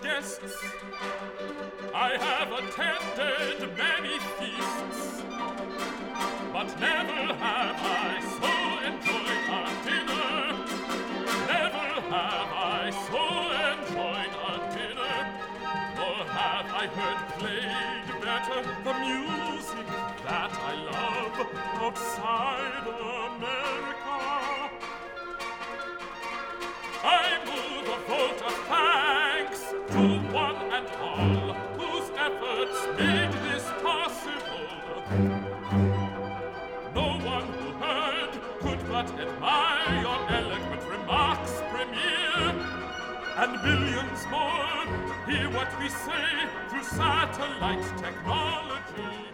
guests. I have attended many feasts, but never have I so enjoyed a dinner. Never have I so enjoyed a dinner, nor have I heard played better the music that I love outside America. I move a vote of thanks to one and all whose efforts made this possible. No one who heard could but admire your eloquent remarks, Premier, and billions more hear what we say through satellite technology.